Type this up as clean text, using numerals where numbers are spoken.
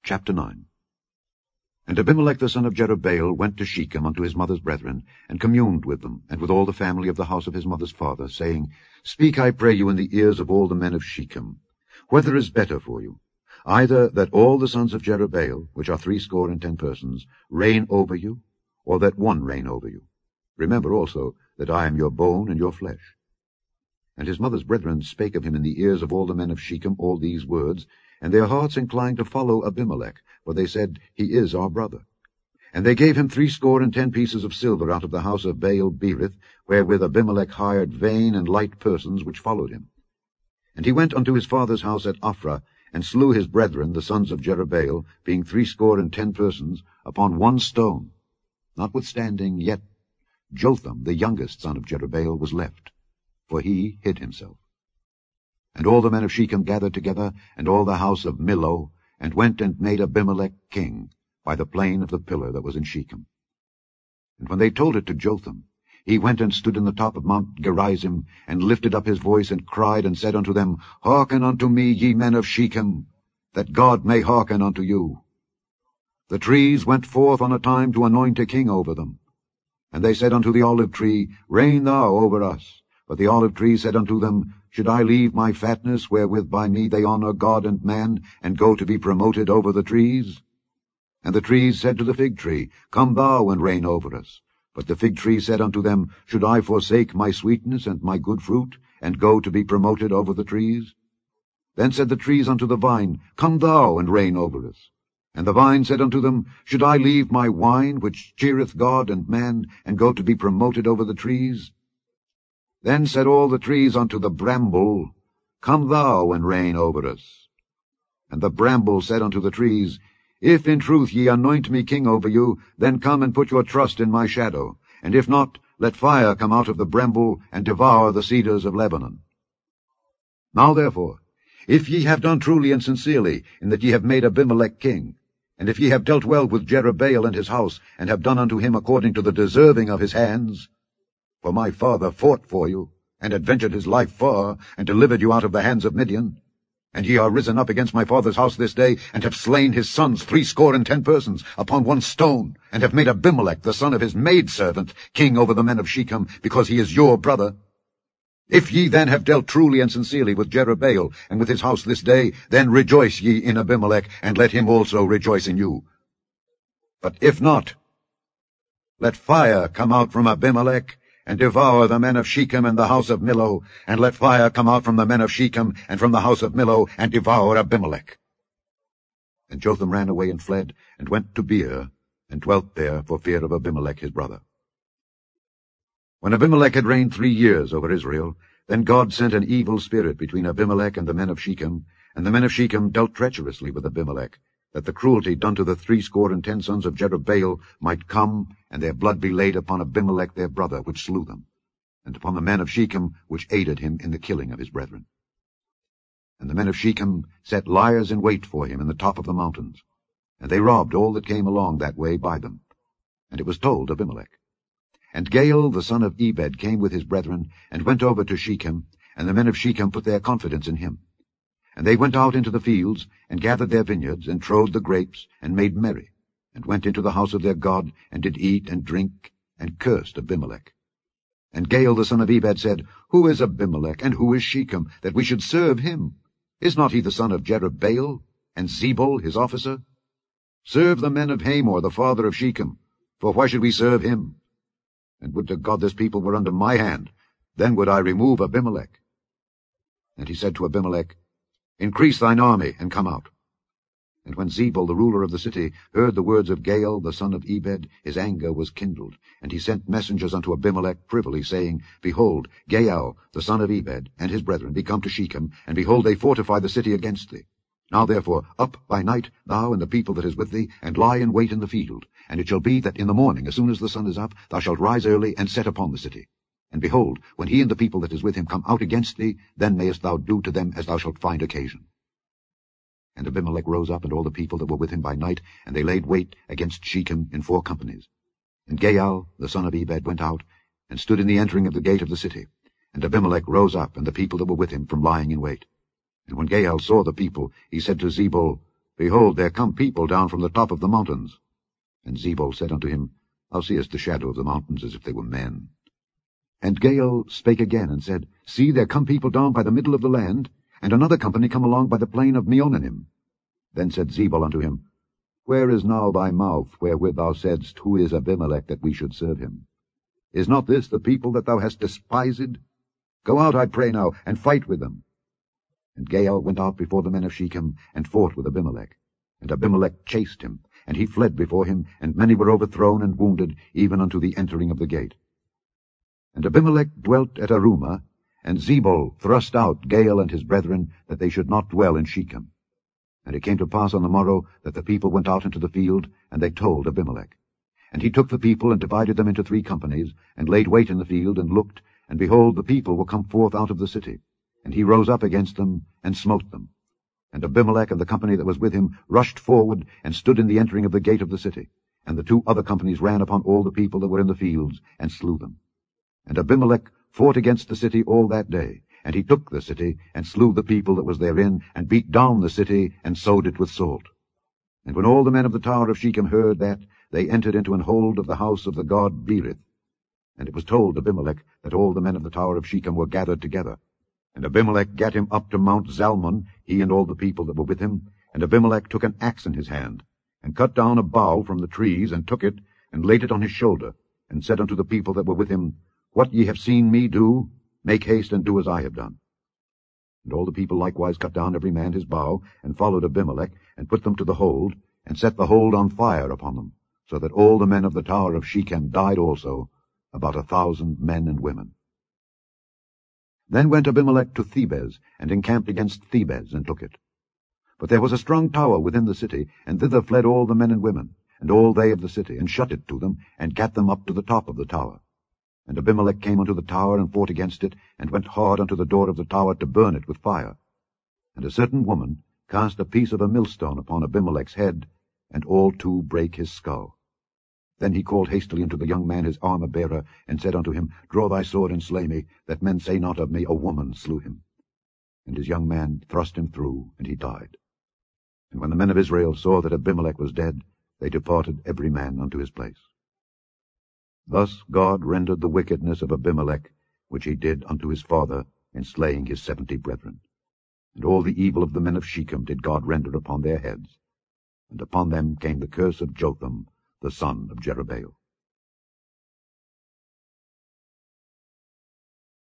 Chapter 9. And Abimelech the son of Jerubbaal went to Shechem unto his mother's brethren, and communed with them, and with all the family of the house of his mother's father, saying, Speak, I pray you, in the ears of all the men of Shechem, whether is better for you, either that all the sons of Jerubbaal, which are 60 persons, reign over you, or that one reign over you. Remember also that I am your bone and your flesh. And his mother's brethren spake of him in the ears of all the men of Shechem all these words, and their hearts inclined to follow Abimelech, for they said, He is our brother. And they gave him 60 pieces of silver out of the house of Baal-berith, wherewith Abimelech hired vain and light persons which followed him. And he went unto his father's house at Ophrah, and slew his brethren, the sons of Jerubbaal, being 60 persons, upon one stone. Notwithstanding, yet Jotham, the youngest son of Jerubbaal, was left, for he hid himself. And all the men of Shechem gathered together, and all the house of Millo, and went and made Abimelech king, by the plain of the pillar that was in Shechem. And when they told it to Jotham, he went and stood in the top of Mount Gerizim, and lifted up his voice, and cried, and said unto them, Hearken unto me, ye men of Shechem, that God may hearken unto you. The trees went forth on a time to anoint a king over them. And they said unto the olive tree, Reign thou over us. But the olive tree said unto them, Should I leave my fatness, wherewith by me they honour God and man, and go to be promoted over the trees? And the trees said to the fig tree, Come thou and reign over us. But the fig tree said unto them, Should I forsake my sweetness and my good fruit, and go to be promoted over the trees? Then said the trees unto the vine, Come thou and reign over us. And the vine said unto them, Should I leave my wine, which cheereth God and man, and go to be promoted over the trees? Then said all the trees unto the bramble, Come thou and reign over us. And the bramble said unto the trees, If in truth ye anoint me king over you, then come and put your trust in my shadow. And if not, let fire come out of the bramble, and devour the cedars of Lebanon. Now therefore, if ye have done truly and sincerely, in that ye have made Abimelech king, and if ye have dealt well with Jerubbaal and his house, and have done unto him according to the deserving of his hands, for my father fought for you, and adventured his life far, and delivered you out of the hands of Midian. And ye are risen up against my father's house this day, and have slain his sons 60 persons, upon one stone, and have made Abimelech, the son of his maidservant, king over the men of Shechem, because he is your brother. If ye then have dealt truly and sincerely with Jerubbaal, and with his house this day, then rejoice ye in Abimelech, and let him also rejoice in you. But if not, let fire come out from Abimelech, and devour the men of Shechem and the house of Millo, and let fire come out from the men of Shechem and from the house of Millo, and devour Abimelech. And Jotham ran away and fled, and went to Beer, and dwelt there for fear of Abimelech his brother. When Abimelech had reigned 3 years over Israel, then God sent an evil spirit between Abimelech and the men of Shechem, and the men of Shechem dealt treacherously with Abimelech, that the cruelty done to the 60 sons of Jerubbaal might come, and their blood be laid upon Abimelech their brother, which slew them, and upon the men of Shechem, which aided him in the killing of his brethren. And the men of Shechem set liers in wait for him in the top of the mountains, and they robbed all that came along that way by them. And it was told Abimelech. And Gaal the son of Ebed came with his brethren, and went over to Shechem, and the men of Shechem put their confidence in him. And they went out into the fields, and gathered their vineyards, and trode the grapes, and made merry, and went into the house of their God, and did eat and drink, and cursed Abimelech. And Gaal the son of Ebed said, Who is Abimelech, and who is Shechem, that we should serve him? Is not he the son of Jerubbaal, and Zebul his officer? Serve the men of Hamor, the father of Shechem, for why should we serve him? And would to God this people were under my hand, then would I remove Abimelech. And he said to Abimelech, Increase thine army, and come out. And when Zebul, the ruler of the city, heard the words of Gaal, the son of Ebed, his anger was kindled, and he sent messengers unto Abimelech privily, saying, Behold, Gaal, the son of Ebed, and his brethren be come to Shechem, and behold, they fortify the city against thee. Now therefore, up by night, thou and the people that is with thee, and lie in wait in the field. And it shall be that in the morning, as soon as the sun is up, thou shalt rise early, and set upon the city. And behold, when he and the people that is with him come out against thee, then mayest thou do to them as thou shalt find occasion. And Abimelech rose up, and all the people that were with him by night, and they laid wait against Shechem in 4 companies. And Gaal, the son of Ebed, went out, and stood in the entering of the gate of the city. And Abimelech rose up, and the people that were with him, from lying in wait. And when Gaal saw the people, he said to Zebul, Behold, there come people down from the top of the mountains. And Zebul said unto him, Thou seest the shadow of the mountains as if they were men. And Gaal spake again, and said, See, there come people down by the middle of the land, and another company come along by the plain of Meonanim. Then said Zebul unto him, Where is now thy mouth, wherewith thou saidst, Who is Abimelech, that we should serve him? Is not this the people that thou hast despised? Go out, I pray now, and fight with them. And Gaal went out before the men of Shechem, and fought with Abimelech. And Abimelech chased him, and he fled before him, and many were overthrown and wounded, even unto the entering of the gate. And Abimelech dwelt at Arumah, and Zebul thrust out Gaal and his brethren, that they should not dwell in Shechem. And it came to pass on the morrow that the people went out into the field, and they told Abimelech. And he took the people, and divided them into 3 companies, and laid wait in the field, and looked, and behold, the people were come forth out of the city. And he rose up against them, and smote them. And Abimelech and the company that was with him rushed forward, and stood in the entering of the gate of the city. And the 2 other companies ran upon all the people that were in the fields, and slew them. And Abimelech fought against the city all that day, and he took the city, and slew the people that was therein, and beat down the city, and sowed it with salt. And when all the men of the tower of Shechem heard that, they entered into an hold of the house of the god Berith. And it was told Abimelech that all the men of the tower of Shechem were gathered together. And Abimelech gat him up to Mount Zalmon, he and all the people that were with him. And Abimelech took an axe in his hand, and cut down a bough from the trees, and took it, and laid it on his shoulder, and said unto the people that were with him, What ye have seen me do, make haste and do as I have done. And all the people likewise cut down every man his bough, and followed Abimelech, and put them to the hold, and set the hold on fire upon them, so that all the men of the tower of Shechem died also, about 1,000 men and women. Then went Abimelech to Thebez, and encamped against Thebez, and took it. But there was a strong tower within the city, and thither fled all the men and women, and all they of the city, and shut it to them, and gat them up to the top of the tower. And Abimelech came unto the tower, and fought against it, and went hard unto the door of the tower to burn it with fire. And a certain woman cast a piece of a millstone upon Abimelech's head, and all 2 brake his skull. Then he called hastily unto the young man his armor-bearer, and said unto him, Draw thy sword, and slay me, that men say not of me, A woman slew him. And his young man thrust him through, and he died. And when the men of Israel saw that Abimelech was dead, they departed every man unto his place. Thus God rendered the wickedness of Abimelech, which he did unto his father, in slaying his 70 brethren. And all the evil of the men of Shechem did God render upon their heads. And upon them came the curse of Jotham, the son of Jerubbaal.